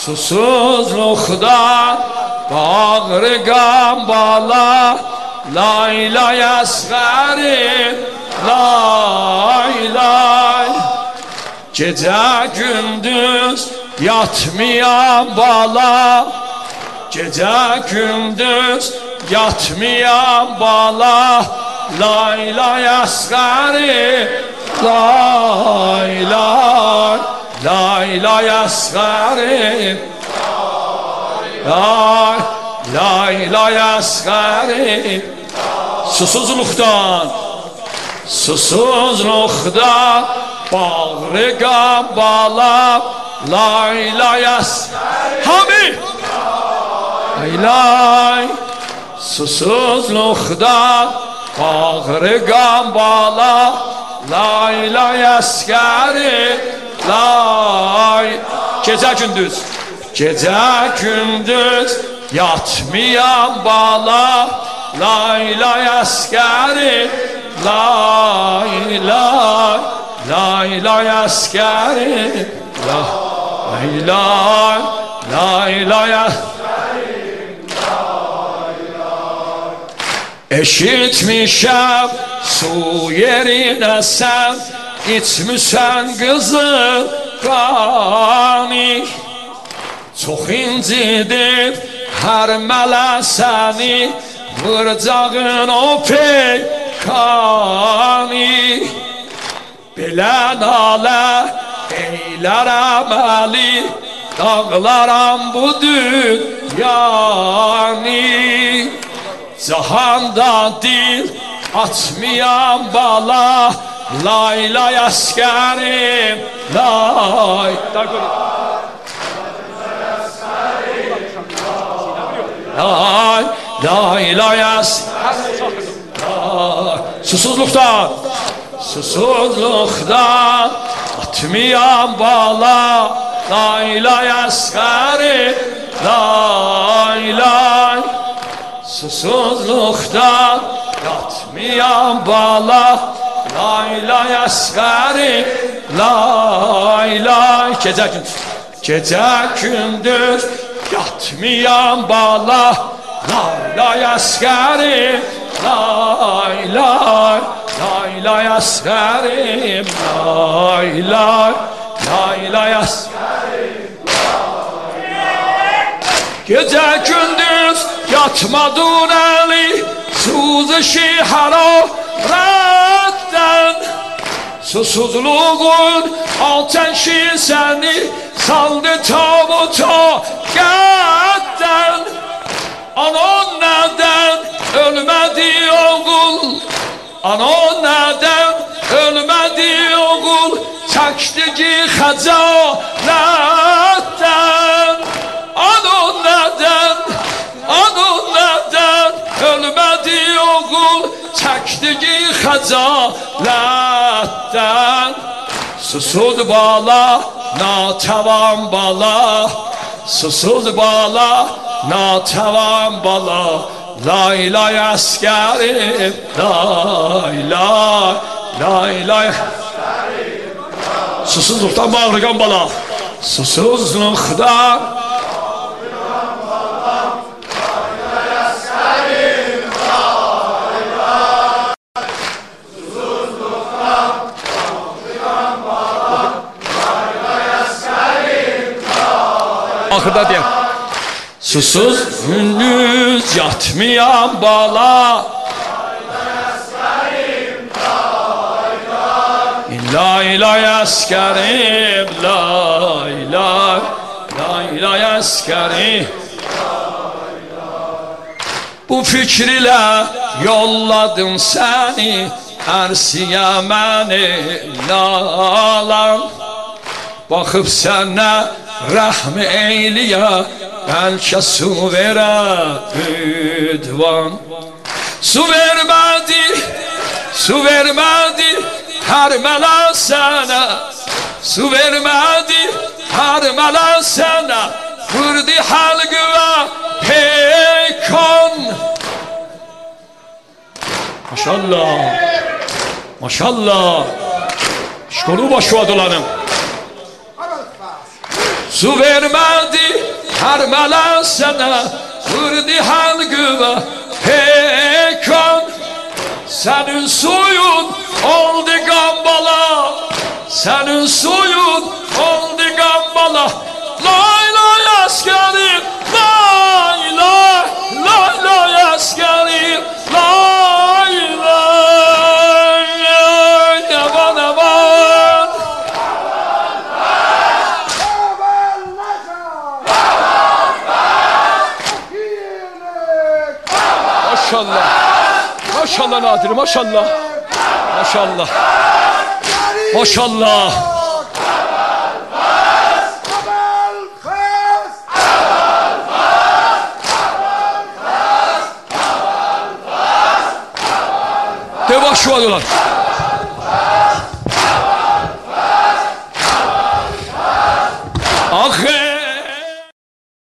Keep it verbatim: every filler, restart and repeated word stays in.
susuzluktan bağrı gambala, lay lay esğerim, lay lay. Gece gündüz yatmayan bala, gece gündüz yatmayan bala, lay lay esğerim, lay lay. Lay lay esğerim, lay lay lay esğerim. Susuzluktan, susuzluktan bağrı gambala, lay lay esğerim. Hami! Lay lay. Susuzluktan bağrı gambala, lay lay esğerim, lay. Gece gündüz, gece gündüz yatmayan bala, lay lay esğerim, lay lay. Lay lay esğerim, lay lay. Lay lay esğerim, lay lay. Eşitmişem su yerine sen İçmişsən qızıl qani, çox incidir hər mələ səni, vuracağın o peykani. Belə nalə eylərəm əli, dağlaram bu dünyanı. Cahanda dil açmayan bala, lay lay esğerim, lay. Lay lay lay esğerim, lay. Susuzluktan, susuzluktan atmayan bala, lay lay esğerim, lay lay. Susuzluktan yatmayan bala, lay lay esğerim, lay lay. Gece gündüz, gece gündüz yatmayan bala, lay lay esğerim, lay lay. Lay lay esğerim, lay lay. Lay lay esğerim, lay lay. Gece gündüz yatmadın eli, suzuşi hararetten. Susuzluğun ateşi seni saldı tabuta gökten. Anan neden ölmedi oğul, anan neden ölmedi oğul, çektiği xəcalətten. Anan neden, anan neden ölmedi oğul, çektiği xəcalətten. Susuz bala, natavan bala, susuz bala, natavan bala, lay lay esğerim, lay lay. Lay lay. Susuzluktan bağrı gambala, susuzluktan ahırda diyen susuz gündüz yatmayan bala, lay lay esğerim, lay lay. Lay lay esğerim. Bu fikriyle yolladım seni Ersiye məni nalan. Baxıb sənə rəhm eyliyə, bəlkə su verə ünvan. Su vermədi, su vermədi hər mələ sənə, su vermədi hər mələ sənə, vurdu halqıva peykan. Maşallah, maşallah. Şkolu başıva dolanım. Su vermedi Kerbela sana, vurdu halkıma pekan. Senin suyun oldu gambala, senin suyun oldu gambala. Lay lay askerim, lay lay, lay lay askerim, lay lay, aman aman. Maşallah, maşallah Nadir, maşallah, maşallah, maşallah. Devaş şu adalar.